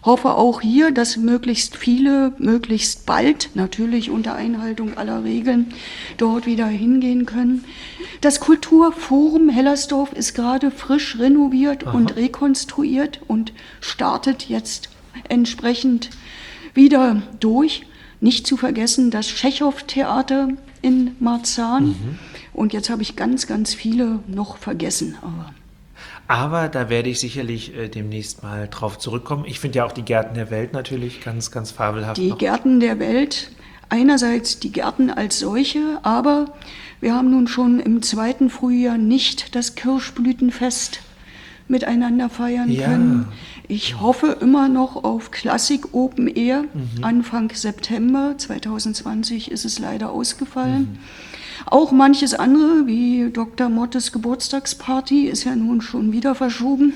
hoffe auch hier, dass möglichst viele, möglichst bald, natürlich unter Einhaltung aller Regeln, dort wieder hingehen können. Das Kulturforum Hellersdorf ist gerade frisch renoviert Aha. und rekonstruiert und startet jetzt entsprechend wieder durch. Nicht zu vergessen das Tschechow-Theater in Marzahn. Mhm. Und jetzt habe ich ganz, ganz viele noch vergessen. Aber, Aber da werde ich sicherlich äh, demnächst mal drauf zurückkommen. Ich finde ja auch die Gärten der Welt natürlich ganz, ganz fabelhaft. Die noch. Gärten der Welt, einerseits die Gärten als solche, aber wir haben nun schon im zweiten Frühjahr nicht das Kirschblütenfest miteinander feiern ja. können. Ich hoffe immer noch auf Klassik Open Air. Mhm. Anfang September zwanzig zwanzig ist es leider ausgefallen. Mhm. Auch manches andere, wie Doktor Mottes Geburtstagsparty, ist ja nun schon wieder verschoben.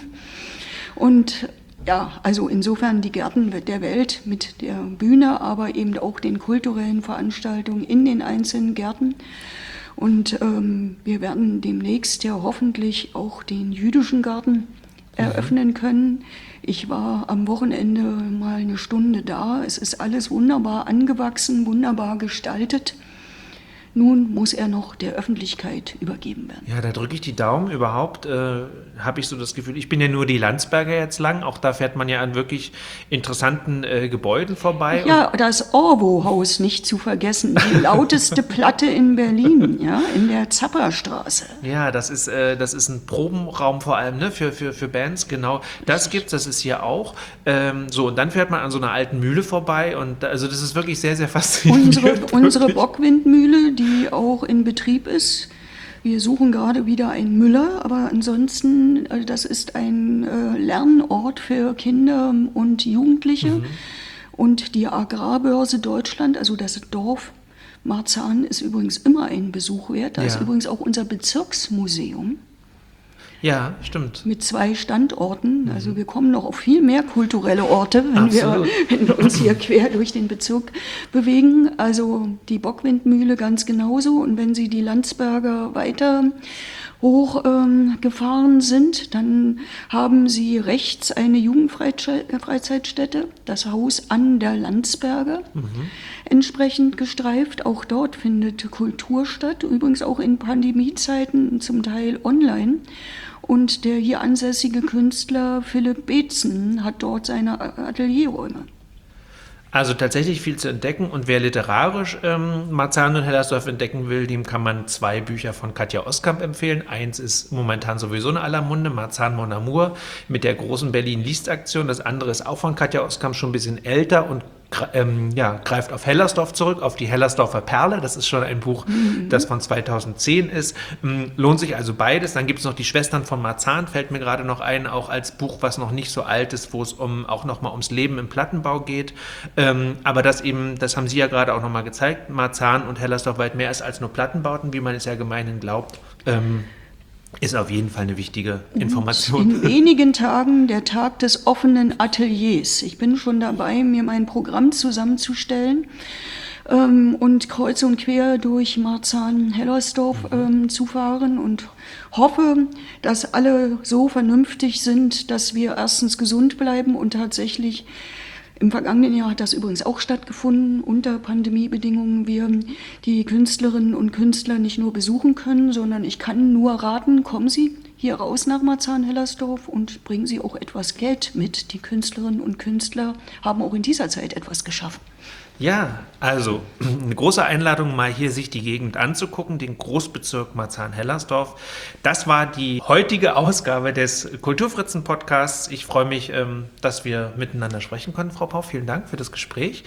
Und ja, also insofern die Gärten der Welt mit der Bühne, aber eben auch den kulturellen Veranstaltungen in den einzelnen Gärten. Und ähm, wir werden demnächst ja hoffentlich auch den jüdischen Garten eröffnen können. Ich war am Wochenende mal eine Stunde da. Es ist alles wunderbar angewachsen, wunderbar gestaltet. Nun muss er noch der Öffentlichkeit übergeben werden. Ja, da drücke ich die Daumen. Überhaupt äh, habe ich so das Gefühl, ich bin ja nur die Landsberger jetzt lang. Auch da fährt man ja an wirklich interessanten äh, Gebäuden vorbei. Ja, das Orwo-Haus nicht zu vergessen. Die lauteste Platte in Berlin, ja, in der Zapperstraße. Ja, das ist, äh, das ist ein Probenraum vor allem, ne, für, für, für Bands. Genau, das gibt's, das ist hier auch. Ähm, so, und dann fährt man an so einer alten Mühle vorbei. Und also das ist wirklich sehr, sehr faszinierend. Unsere, unsere Bockwindmühle, die die auch in Betrieb ist. Wir suchen gerade wieder einen Müller, aber ansonsten, also das ist ein äh, Lernort für Kinder und Jugendliche. Mhm. Und die Agrarbörse Deutschland, also das Dorf Marzahn, ist übrigens immer ein Besuch wert. Da ja. ist übrigens auch unser Bezirksmuseum. Ja, stimmt. Mit zwei Standorten. Also wir kommen noch auf viel mehr kulturelle Orte, wenn wir, wenn wir uns hier quer durch den Bezirk bewegen. Also die Bockwindmühle ganz genauso. Und wenn Sie die Landsberger weiter hochgefahren ähm, sind, dann haben Sie rechts eine Jugendfreizeitstätte, das Haus an der Landsberger, mhm. entsprechend gestreift. Auch dort findet Kultur statt, übrigens auch in Pandemiezeiten zum Teil online. Und der hier ansässige Künstler Philipp Beetzen hat dort seine Atelierräume. Also tatsächlich viel zu entdecken, und wer literarisch ähm, Marzahn und Hellersdorf entdecken will, dem kann man zwei Bücher von Katja Oskamp empfehlen. Eins ist momentan sowieso in aller Munde, Marzahn Mon Amour mit der großen Berlin-Liest-Aktion. Das andere ist auch von Katja Oskamp, schon ein bisschen älter und ähm, ja, greift auf Hellersdorf zurück, auf die Hellersdorfer Perle. Das ist schon ein Buch, mhm. das von zweitausendzehn ist. Ähm, lohnt sich also beides. Dann gibt es noch die Schwestern von Marzahn, fällt mir gerade noch ein, auch als Buch, was noch nicht so alt ist, wo es um, auch nochmal ums Leben im Plattenbau geht. Ähm, aber das eben, das haben Sie ja gerade auch nochmal gezeigt, Marzahn und Hellersdorf weit mehr ist als nur Plattenbauten, wie man es ja gemeinhin glaubt. Ähm, Ist auf jeden Fall eine wichtige Information. In wenigen Tagen der Tag des offenen Ateliers. Ich bin schon dabei, mir mein Programm zusammenzustellen ähm, und kreuz und quer durch Marzahn-Hellersdorf ähm, zu fahren und hoffe, dass alle so vernünftig sind, dass wir erstens gesund bleiben und tatsächlich. Im vergangenen Jahr hat das übrigens auch stattgefunden, unter Pandemiebedingungen, wir die Künstlerinnen und Künstler nicht nur besuchen können, sondern ich kann nur raten, kommen Sie hier raus nach Marzahn-Hellersdorf und bringen Sie auch etwas Geld mit. Die Künstlerinnen und Künstler haben auch in dieser Zeit etwas geschaffen. Ja, also eine große Einladung, mal hier sich die Gegend anzugucken, den Großbezirk Marzahn-Hellersdorf. Das war die heutige Ausgabe des Kulturfritzen-Podcasts. Ich freue mich, dass wir miteinander sprechen konnten, Frau Pau. Vielen Dank für das Gespräch.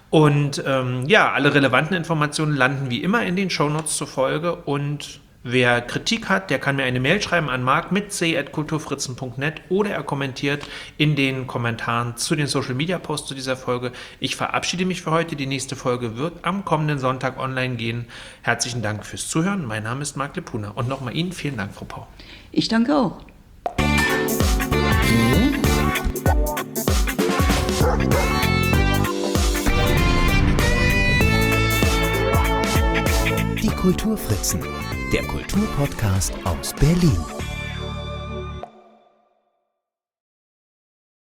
Und ähm, ja, alle relevanten Informationen landen wie immer in den Shownotes zur Folge. Und wer Kritik hat, der kann mir eine Mail schreiben an mark mit c at kulturfritzen punkt net oder er kommentiert in den Kommentaren zu den Social-Media-Posts zu dieser Folge. Ich verabschiede mich für heute. Die nächste Folge wird am kommenden Sonntag online gehen. Herzlichen Dank fürs Zuhören. Mein Name ist Mark Lepuna. Und nochmal Ihnen vielen Dank, Frau Pau. Ich danke auch. Die Kulturfritzen, der Kulturpodcast aus Berlin.